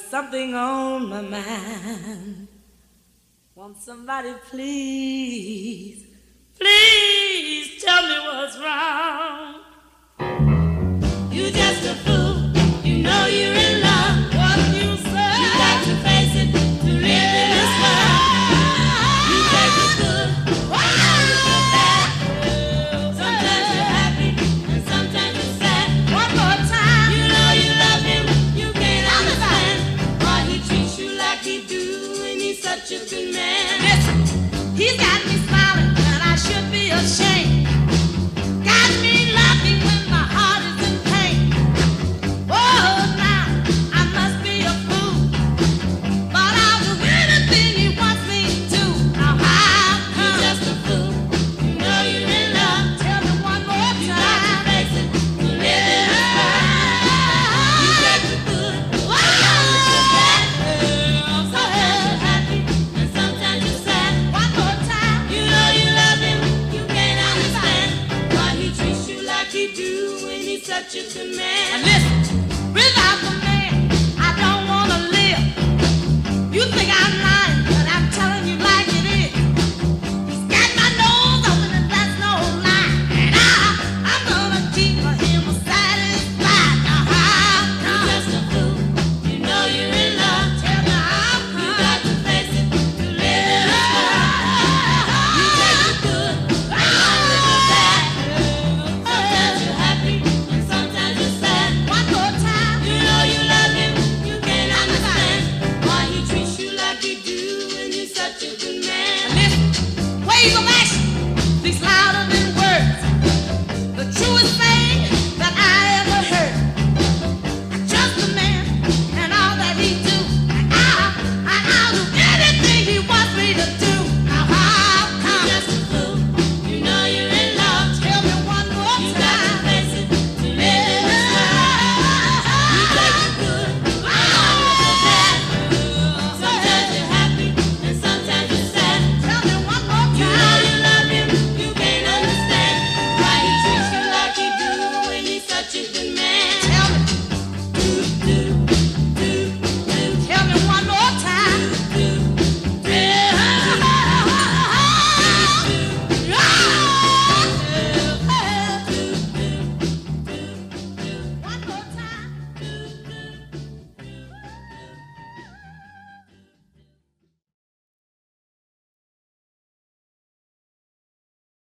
something on my mind. Won't somebody please, please tell me what's wrong? You just a fool, you know you're in love. What you say? You got to face it to live in this world. You take the good, and the bad. Sometimes you're happy, and sometimes you're sad. One more time. You know you love him, you can't understand why he treats you like he do, and he's such a good man. Listen, he's got me smiling, and I should be ashamed. Got me laughing when my heart is in pain. Oh, now I must be a fool, but I'll do anything he wants me to. Now how come? You're just a fool. You know you're in love. Tell me one more time. You got to face it to live in this world. You take the good, the bad. Sometimes you're happy and sometimes you're sad. One more time. You know you love him. You can't understand why he treats you like he do when he's such a good man. And listen, without the man, I don't wanna live. You think I'm lying?